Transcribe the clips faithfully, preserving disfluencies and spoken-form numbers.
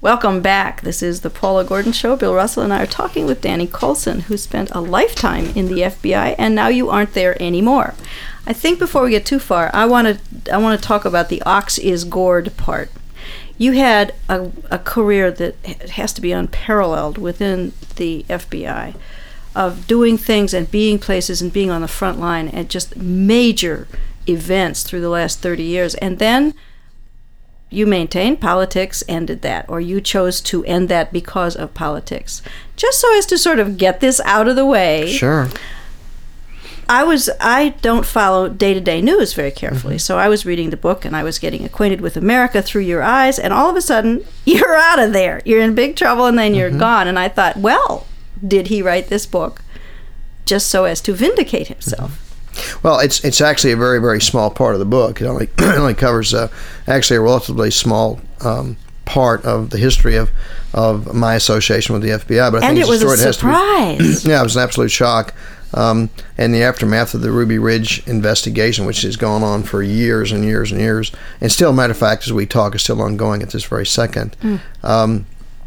Welcome back. This is the Paula Gordon Show. Bill Russell and I are talking with Danny Coulson, who spent a lifetime in the F B I, and now you aren't there anymore. I think before we get too far, I want to I want to talk about the ox is gored part. You had a, a career that has to be unparalleled within the F B I, of doing things and being places and being on the front line at just major events through the last thirty years. And then you maintained politics ended that, or you chose to end that because of politics. Just so as to sort of get this out of the way. Sure. I was I don't follow day-to-day news very carefully, Mm-hmm. so I was reading the book and I was getting acquainted with America through your eyes, and all of a sudden you're out of there. You're in big trouble and then you're Mm-hmm. gone. And I thought, well, did he write this book just so as to vindicate himself? Mm-hmm. Well, it's it's actually a very, very small part of the book. It only it only covers uh, actually a relatively small um, part of the history of, of my association with the F B I. But I And think it was a has surprise. To be, yeah, it was an absolute shock. Um, in the aftermath of the Ruby Ridge investigation, which has gone on for years and years and years, and still, matter of fact, as we talk, is still ongoing at this very second. Mm. Um,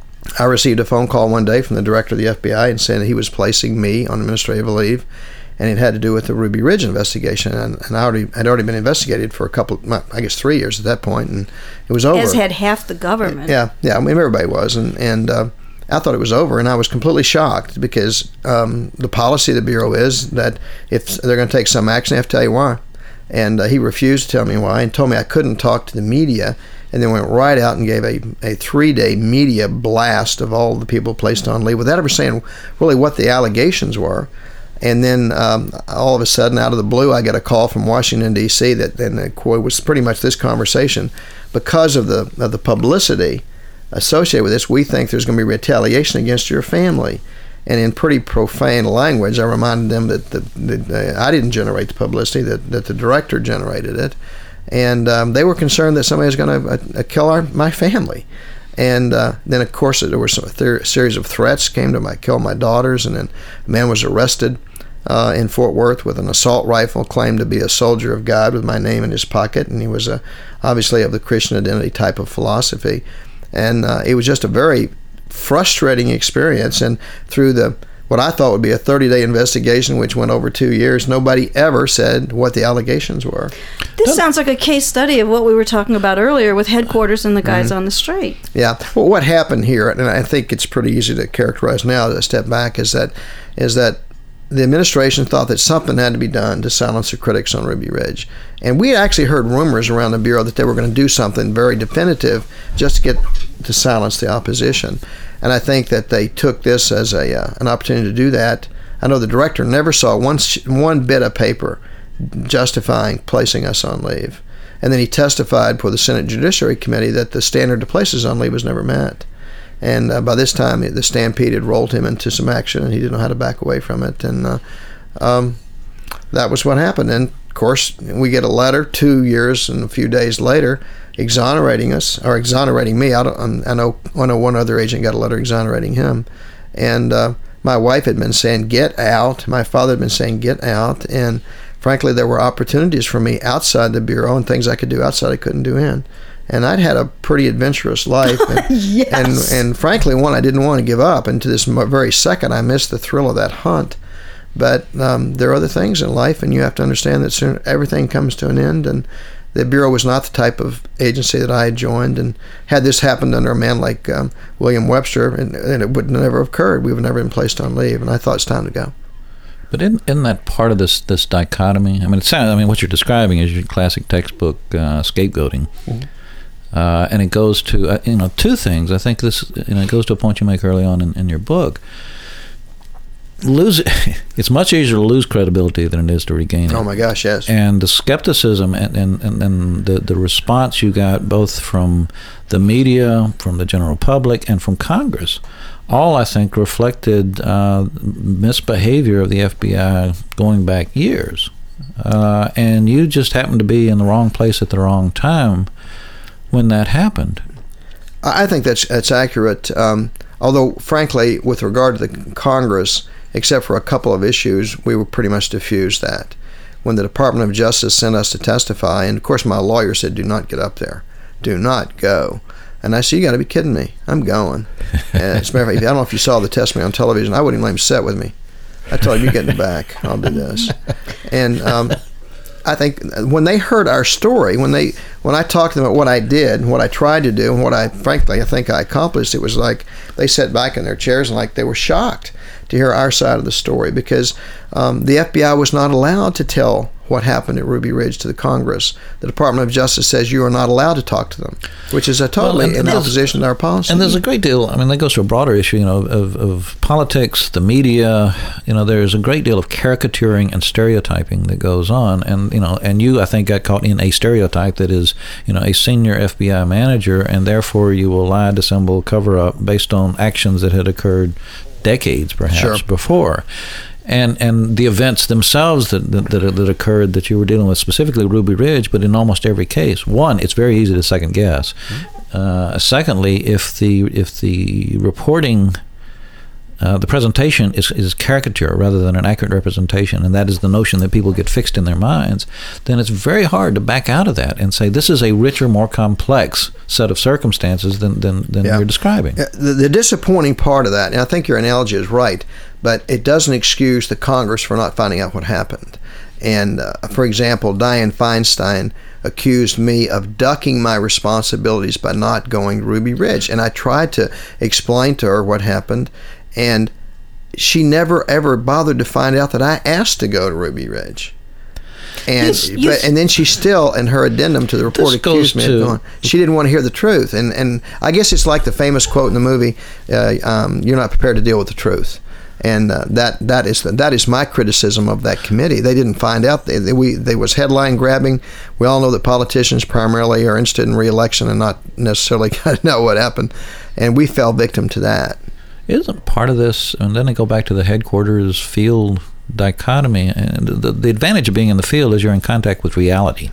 I received a phone call one day from the director of the F B I and saying that he was placing me on administrative leave, and it had to do with the Ruby Ridge investigation. And, and I already had already been investigated for a couple, well, I guess, three years at that point, and it was over. As had half the government. Yeah, yeah, I mean, everybody was, and and. Uh, I thought it was over, and I was completely shocked because um, the policy of the Bureau is that if they're going to take some action, they have to tell you why. And uh, he refused to tell me why and told me I couldn't talk to the media, and then went right out and gave a, a three-day media blast of all the people placed on leave without ever saying really what the allegations were. And then um, all of a sudden, out of the blue, I got a call from Washington, D C that then the quote was pretty much this conversation. Because of the of the publicity associated with this, we think there's going to be retaliation against your family. And in pretty profane language, I reminded them that, the, that uh, I didn't generate the publicity, that, that the director generated it. And um, they were concerned that somebody was going to uh, kill our, my family. And uh, then, of course, there were some th- series of threats came to my kill my daughters, and then a man was arrested uh, in Fort Worth with an assault rifle, claimed to be a soldier of God with my name in his pocket, and he was a, obviously of the Christian identity type of philosophy. And uh, it was just a very frustrating experience. And through the what I thought would be a thirty-day investigation, which went over two years, nobody ever said what the allegations were. This Don't, sounds like a case study of what we were talking about earlier with headquarters and the guys mm-hmm. on the street. Yeah. Well, what happened here, and I think it's pretty easy to characterize now as I step back, is that is that the administration thought that something had to be done to silence the critics on Ruby Ridge. And we actually heard rumors around the Bureau that they were going to do something very definitive just to get to silence the opposition. And I think that they took this as a uh, an opportunity to do that. I know the director never saw one, one bit of paper justifying placing us on leave. And then he testified for the Senate Judiciary Committee that the standard to place us on leave was never met. And uh, by this time, the stampede had rolled him into some action, and he didn't know how to back away from it. And uh, um, that was what happened. And, of course, we get a letter two years and a few days later exonerating us, or exonerating me. I, don't, I, know, I know one other agent got a letter exonerating him. And uh, my wife had been saying, get out. My father had been saying, get out. And, frankly, there were opportunities for me outside the Bureau and things I could do outside I couldn't do in. And I'd had a pretty adventurous life, and, yes. and and frankly, one I didn't want to give up. And to this very second, I missed the thrill of that hunt. But um, there are other things in life, and you have to understand that soon everything comes to an end. And the Bureau was not the type of agency that I had joined. And had this happened under a man like um, William Webster, and, and it would never have occurred. We would never been placed on leave. And I thought it's time to go. But in in that part of this this dichotomy, I mean, it sounds. I mean, what you're describing is your classic textbook uh, scapegoating. Mm-hmm. Uh, and it goes to, uh, you know, two things. I think this, you know, it goes to a point you make early on in, in your book. Lose, it's much easier to lose credibility than it is to regain it. Oh, my gosh, yes. And the skepticism and, and, and, and the, the response you got both from the media, from the general public, and from Congress, all, I think, reflected uh, misbehavior of the F B I going back years. Uh, and you just happened to be in the wrong place at the wrong time when that happened. I think that's that's accurate. Um, although, frankly, with regard to the Congress, except for a couple of issues, we were pretty much diffused that. When the Department of Justice sent us to testify, and of course my lawyer said, do not get up there. Do not go. And I said, you got to be kidding me. I'm going. And as a matter of fact, I don't know if you saw the testimony on television. I wouldn't even let him sit with me. I told him, you get in the back. I'll do this. And um, I think when they heard our story, when they when I talked to them about what I did and what I tried to do and what I, frankly, I think I accomplished, it was like they sat back in their chairs and like they were shocked to hear our side of the story, because um, the F B I was not allowed to tell what happened at Ruby Ridge to the Congress. The Department of Justice says you are not allowed to talk to them, which is a totally well, in opposition to our policy. And there's a great deal, I mean, that goes to a broader issue, you know, of, of politics, the media. You know, there's a great deal of caricaturing and stereotyping that goes on. And, you know, and you, I think, got caught in a stereotype that is, you know, a senior F B I manager, and therefore you will lie, dissemble, cover up based on actions that had occurred decades, perhaps, sure. before. And and the events themselves that, that that occurred that you were dealing with, specifically Ruby Ridge, but in almost every case, one, it's very easy to second guess. Mm-hmm. Uh, secondly, if the if the reporting, uh, the presentation is is caricature rather than an accurate representation, and that is the notion that people get fixed in their minds, then it's very hard to back out of that and say this is a richer, more complex set of circumstances than than, than yeah. you're describing. The, the disappointing part of that, and I think your analogy is right, but it doesn't excuse the Congress for not finding out what happened. And, uh, for example, Dianne Feinstein accused me of ducking my responsibilities by not going to Ruby Ridge. And I tried to explain to her what happened, and she never, ever bothered to find out that I asked to go to Ruby Ridge. And you, you, but, and then she still, in her addendum to the report, accused me of going. She didn't want to hear the truth. And, and I guess it's like the famous quote in the movie, uh, um, you're not prepared to deal with the truth. And uh, that that is the, that is my criticism of that committee. They didn't find out. They, they, we they was headline grabbing. We all know that politicians primarily are interested in re-election and not necessarily kind of know what happened. And we fell victim to that. Isn't part of this, and then they go back to the headquarters field dichotomy, and the, the advantage of being in the field is you're in contact with reality.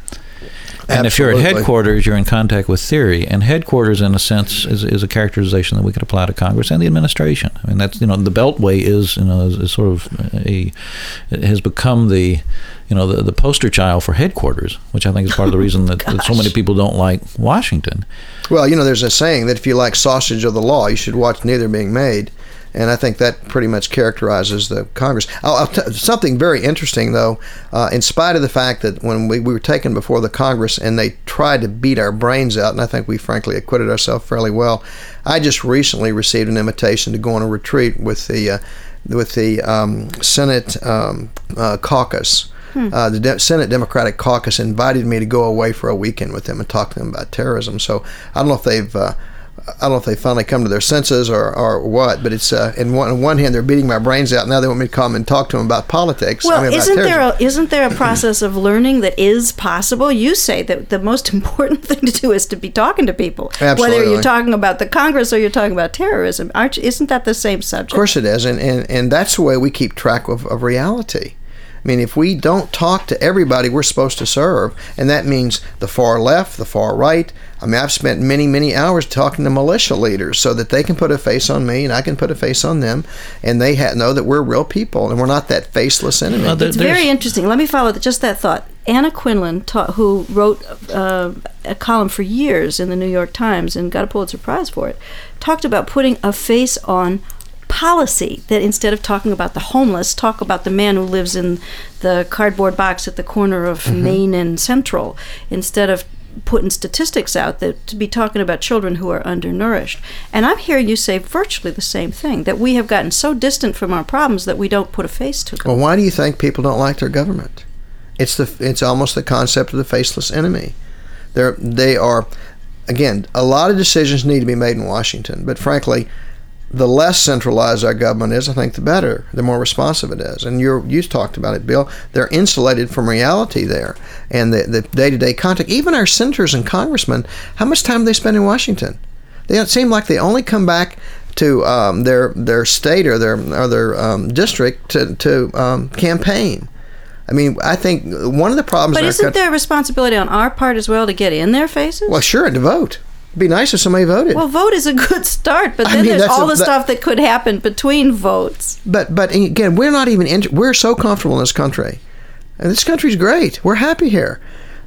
And Absolutely. If you're at headquarters, you're in contact with theory. And headquarters, in a sense, is, is a characterization that we could apply to Congress and the administration. I mean, that's, you know, the Beltway is, you know, is, is sort of a, it has become the, you know, the, the poster child for headquarters, which I think is part of the reason that, that so many people don't like Washington. Well, you know, there's a saying that if you like sausage of the law, you should watch neither being made. And I think that pretty much characterizes the Congress. I'll, I'll t- something very interesting, though, uh, in spite of the fact that when we, we were taken before the Congress and they tried to beat our brains out, and I think we frankly acquitted ourselves fairly well, I just recently received an invitation to go on a retreat with the uh, with the um, Senate um, uh, caucus. Hmm. Uh, the De- Senate Democratic Caucus invited me to go away for a weekend with them and talk to them about terrorism. So I don't know if they've... Uh, I don't know if they finally come to their senses or, or what, but it's uh, in one, on one hand they're beating my brains out. Now they want me to come and talk to them about politics. Well, I mean, isn't about there a, isn't there a process of learning that is possible? You say that the most important thing to do is to be talking to people, Absolutely. Whether you're talking about the Congress or you're talking about terrorism. Aren't you, isn't that the same subject? Of course it is, and and, and that's the way we keep track of, of reality. I mean, if we don't talk to everybody we're supposed to serve, and that means the far left, the far right. I mean, I've spent many, many hours talking to militia leaders so that they can put a face on me and I can put a face on them, and they ha- know that we're real people and we're not that faceless enemy. Well, there, it's very interesting. Let me follow just that thought. Anna Quinlan, ta- who wrote uh, a column for years in the New York Times and got a Pulitzer Prize for it, talked about putting a face on policy, that instead of talking about the homeless, talk about the man who lives in the cardboard box at the corner of mm-hmm. Main and Central, instead of putting statistics out, that to be talking about children who are undernourished. And I'm hearing you say virtually the same thing, that we have gotten so distant from our problems that we don't put a face to them. Well, why do you think people don't like their government? It's the it's almost the concept of the faceless enemy. They're, they are, again, a lot of decisions need to be made in Washington, but frankly, the less centralized our government is, I think, the better, the more responsive it is. And you're, you talked about it, Bill. They're insulated from reality there and the, the day-to-day contact. Even our senators and congressmen, how much time do they spend in Washington? They don't seem like they only come back to um, their their state or their or their um, district to, to um, campaign. I mean, I think one of the problems... But isn't there a responsibility on our part as well to get in their faces? Well, sure, and to vote. It'd be nice if somebody voted. Well, vote is a good start, but then I mean, there's all a, the that, stuff that could happen between votes. But but again, we're not even in, we're so comfortable in this country, and this country's great. We're happy here.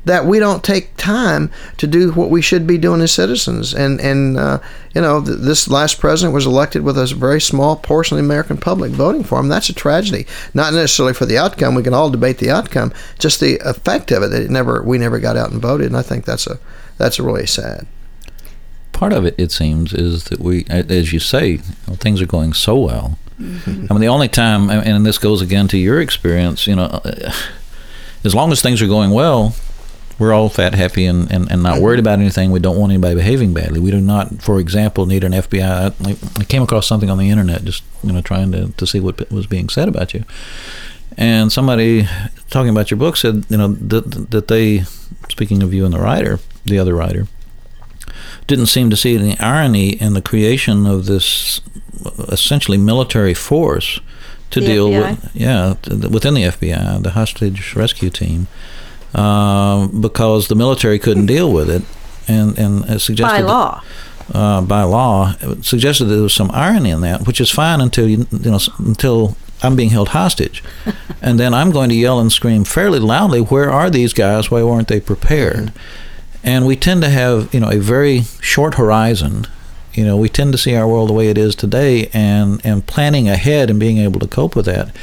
that we don't take time to do what we should be doing as citizens. And, and uh, you know, th- this last president was elected with a very small portion of the American public voting for him. That's a tragedy. Not necessarily for the outcome. We can all debate the outcome. Just the effect of it, that it never, we never got out and voted. And I think that's a that's really sad. Part of it, it seems, is that we, as you say, you know, things are going so well. Mm-hmm. I mean, the only time, and this goes again to your experience, you know, as long as things are going well, we're all fat, happy, and, and, and not worried about anything. We don't want anybody behaving badly. We do not, for example, need an F B I. I, I came across something on the internet, just you know, trying to, to see what was being said about you. And somebody talking about your book said, you know, that, that they, speaking of you and the writer, the other writer, didn't seem to see any irony in the creation of this essentially military force to the deal F B I? with, yeah, to, within the F B I, the hostage rescue team, uh, because the military couldn't deal with it, and and it suggested by law, that, uh, by law, it suggested that there was some irony in that, which is fine until you you know until I'm being held hostage, and then I'm going to yell and scream fairly loudly, "Where are these guys? Why weren't they prepared?" Mm-hmm. And we tend to have, you know, a very short horizon. You know, we tend to see our world the way it is today, and, and planning ahead and being able to cope with that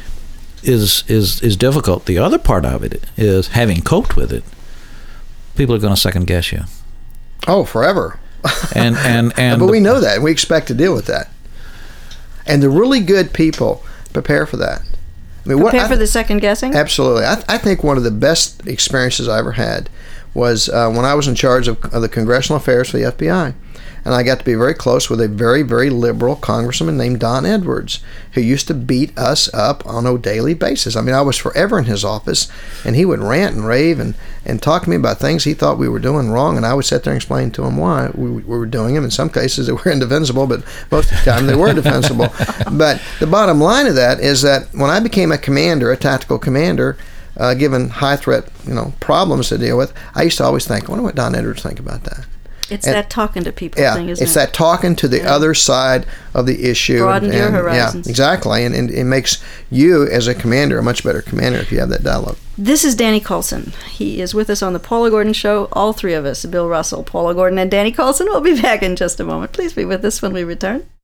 is is is difficult. The other part of it is, having coped with it, people are going to second guess you. Oh, forever. And and and. But we know that, and we expect to deal with that. And the really good people prepare for that. I mean, prepare what, for I, the second guessing? Absolutely. I, I think one of the best experiences I ever had was uh, when I was in charge of, of the congressional affairs for the F B I. And I got to be very close with a very, very liberal congressman named Don Edwards, who used to beat us up on a daily basis. I mean, I was forever in his office, and he would rant and rave and, and talk to me about things he thought we were doing wrong, and I would sit there and explain to him why we, we were doing them. In some cases, they were indefensible, but most of the time they were defensible. But the bottom line of that is that when I became a commander, a tactical commander, uh, given high-threat you know, problems to deal with, I used to always think, I wonder what Don Edwards think about that. It's and, that talking to people yeah, thing, isn't it's it? It's that talking to the yeah. other side of the issue. Broaden and, your and, horizons. Yeah, exactly. And, and it makes you, as a commander, a much better commander if you have that dialogue. This is Danny Coulson. He is with us on the Paula Gordon Show. All three of us, Bill Russell, Paula Gordon, and Danny Coulson. We'll be back in just a moment. Please be with us when we return.